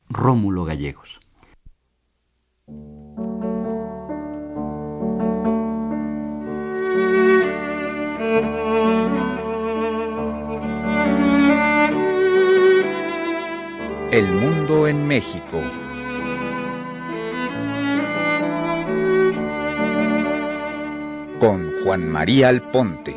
Rómulo Gallegos. El mundo en México. Con Juan María Alponte.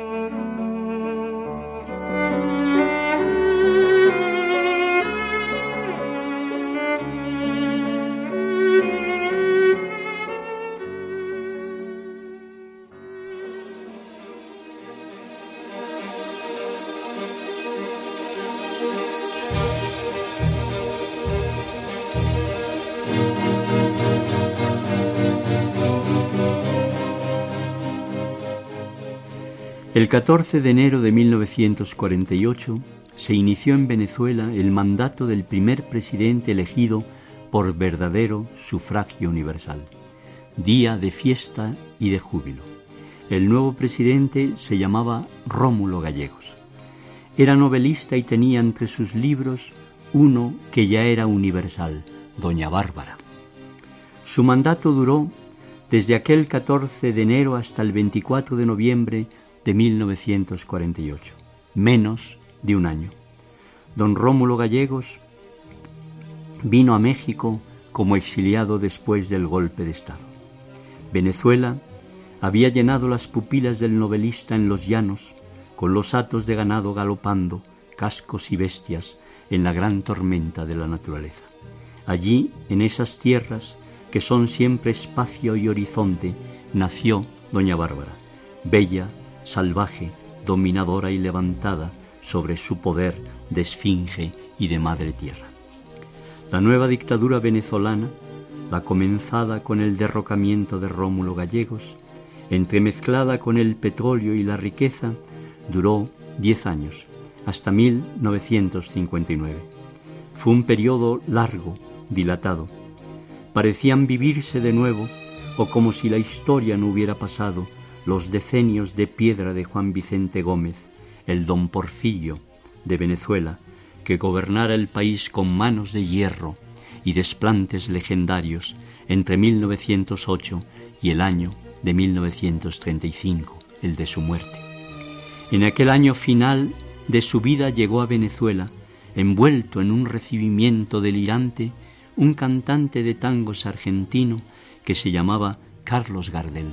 El 14 de enero de 1948 se inició en Venezuela el mandato del primer presidente elegido por verdadero sufragio universal. Día de fiesta y de júbilo. El nuevo presidente se llamaba Rómulo Gallegos. Era novelista y tenía entre sus libros uno que ya era universal, Doña Bárbara. Su mandato duró desde aquel 14 de enero hasta el 24 de noviembre de 1948, menos de un año. Don Rómulo Gallegos vino a México como exiliado después del golpe de Estado. Venezuela había llenado las pupilas del novelista en los llanos, con los hatos de ganado galopando, cascos y bestias, en la gran tormenta de la naturaleza. Allí, en esas tierras, que son siempre espacio y horizonte, nació Doña Bárbara, bella, salvaje, dominadora y levantada sobre su poder de esfinge y de madre tierra. La nueva dictadura venezolana, la comenzada con el derrocamiento de Rómulo Gallegos, entremezclada con el petróleo y la riqueza, duró 10 años, hasta 1959. Fue un periodo largo, dilatado. Parecían vivirse de nuevo, o como si la historia no hubiera pasado, los decenios de piedra de Juan Vicente Gómez, el don Porfirio de Venezuela, que gobernara el país con manos de hierro y desplantes legendarios entre 1908 y el año de 1935, el de su muerte. En aquel año final de su vida llegó a Venezuela, envuelto en un recibimiento delirante, un cantante de tangos argentino que se llamaba Carlos Gardel.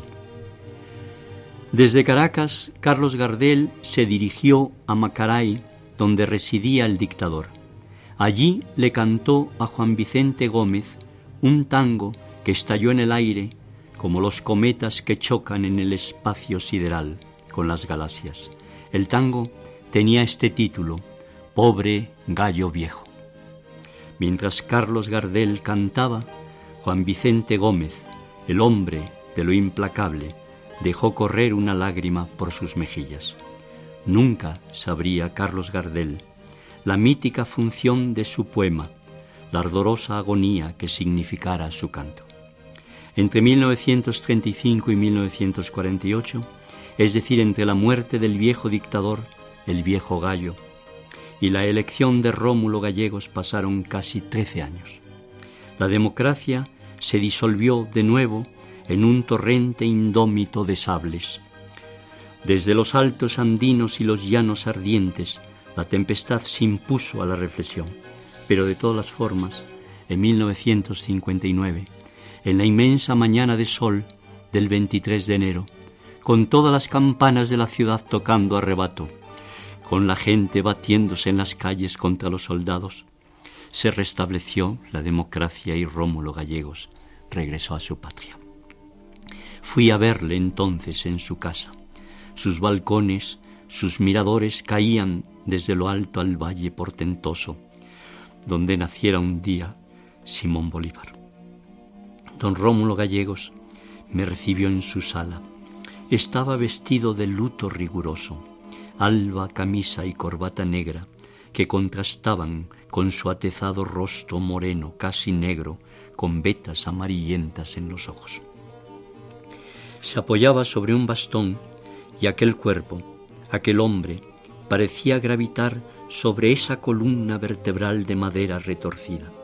Desde Caracas, Carlos Gardel se dirigió a Macaray, donde residía el dictador. Allí le cantó a Juan Vicente Gómez un tango que estalló en el aire como los cometas que chocan en el espacio sideral con las galaxias. El tango tenía este título: Pobre gallo viejo. Mientras Carlos Gardel cantaba, Juan Vicente Gómez, el hombre de lo implacable, dejó correr una lágrima por sus mejillas. Nunca sabría Carlos Gardel la mítica función de su poema, la ardorosa agonía que significara su canto. Entre 1935 y 1948, es decir, entre la muerte del viejo dictador, el viejo gallo, y la elección de Rómulo Gallegos pasaron casi 13 años. La democracia se disolvió de nuevo en un torrente indómito de sables. Desde los altos andinos y los llanos ardientes, la tempestad se impuso a la reflexión. Pero de todas las formas, en 1959, en la inmensa mañana de sol del 23 de enero, con todas las campanas de la ciudad tocando a rebato, con la gente batiéndose en las calles contra los soldados, se restableció la democracia y Rómulo Gallegos regresó a su patria. Fui a verle entonces en su casa. Sus balcones, sus miradores caían desde lo alto al valle portentoso, donde naciera un día Simón Bolívar. Don Rómulo Gallegos me recibió en su sala. Estaba vestido de luto riguroso, alba camisa y corbata negra, que contrastaban con su atezado rostro moreno, casi negro, con vetas amarillentas en los ojos. Se apoyaba sobre un bastón y aquel cuerpo, aquel hombre, parecía gravitar sobre esa columna vertebral de madera retorcida.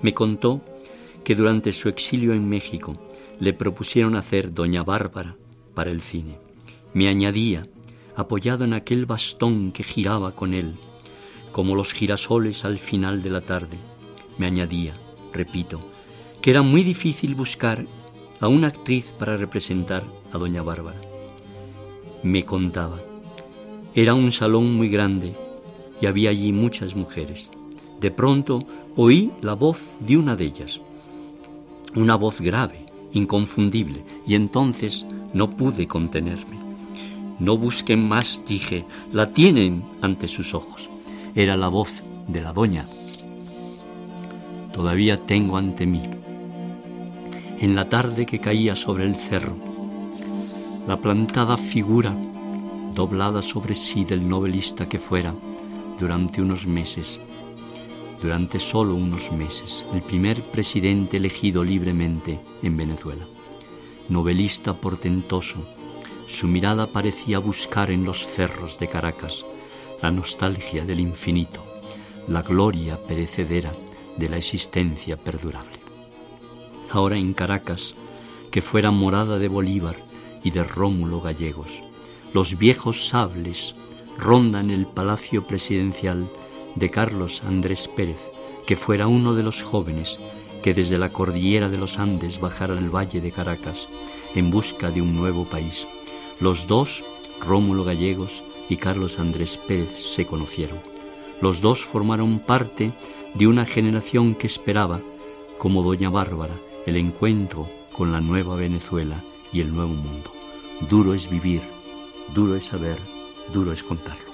Me contó que durante su exilio en México le propusieron hacer Doña Bárbara para el cine. Me añadía, apoyado en aquel bastón que giraba con él, como los girasoles al final de la tarde, me añadía, repito, que era muy difícil buscar a una actriz para representar a Doña Bárbara. Me contaba, era un salón muy grande y había allí muchas mujeres. De pronto oí la voz de una de ellas, una voz grave, inconfundible, y entonces no pude contenerme. No busquen más, dije, la tienen ante sus ojos. Era la voz de la doña. Todavía tengo ante mí, en la tarde que caía sobre el cerro, la plantada figura doblada sobre sí del novelista que fuera durante unos meses, durante solo unos meses, el primer presidente elegido libremente en Venezuela. Novelista portentoso, su mirada parecía buscar en los cerros de Caracas la nostalgia del infinito, la gloria perecedera de la existencia perdurable. Ahora en Caracas, que fuera morada de Bolívar y de Rómulo Gallegos, los viejos sables rondan el palacio presidencial de Carlos Andrés Pérez, que fuera uno de los jóvenes que desde la cordillera de los Andes bajara al valle de Caracas en busca de un nuevo país. Los dos, Rómulo Gallegos y Carlos Andrés Pérez, se conocieron. Los dos formaron parte de una generación que esperaba, como Doña Bárbara, el encuentro con la nueva Venezuela y el nuevo mundo. Duro es vivir, duro es saber, duro es contarlo.